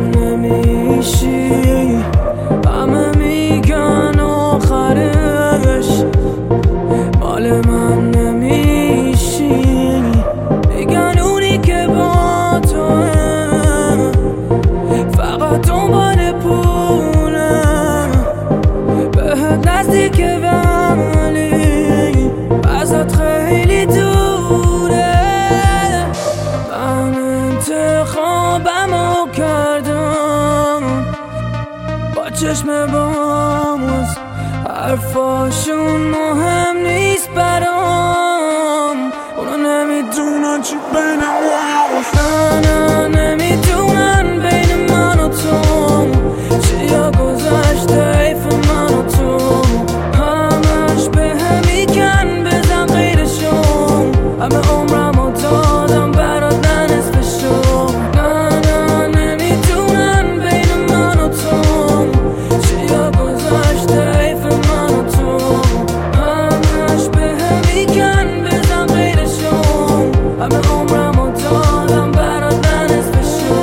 نمیشی، همه میگن آخرش مال من نمیشی، میگن اونی که با توه فقط دنبال پوله، بهت نزدیکه ولی ازت خیلی دوره. من انتخابمو کردم با چشم باز، حرفاشون مهم نیست برام، اونا نمیدونن چی بین ما، نمیدونن بین من و تو چیا گذشته، حیف من و تو، همش به هم میگن بزن غیرشون، همه عمرمو دادم برات نه نصفشو، نه نمیدونن بین من و تو چیا گذشته، حیف من و تو، همش به هم میگن بزن غیرشون، همه عمرمو دادم برات نه نصفشو.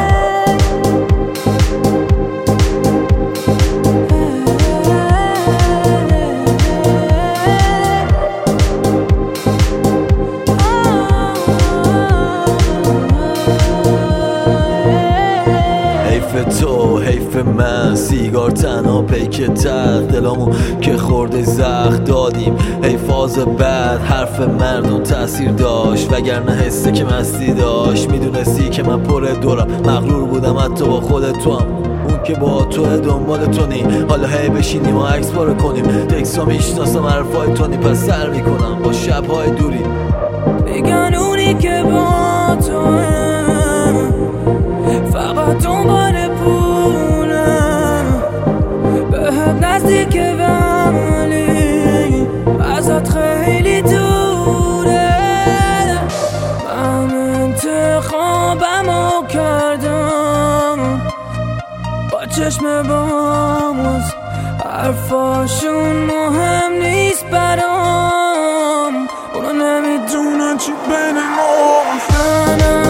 حیف تو حیف من، سیگار تنها پیک تخت، دلامو که خورده زخم دادیم، حیفاز بعد حرف مردم تاثیر داشت، وگرنه حسه که مستی داشت، میدونستی که من پر دورم، مغرور بودم حتی با خودت، تو هم اون که با تو دنبال تو نی، حالا هی بشینیم و عکس پاره کنیم، تکسا میشناسم حرفای تو نی، پس سر میکنم با شبهای دوری، میگن اونی که با توه فقط دنبال پوله، بهت نزدیکه ولی ازت خیلی دوره. من انتخابمو کردم با چشم باز، حرفاشون مهم نیست برام، اونا نمیدونن چی بین ما،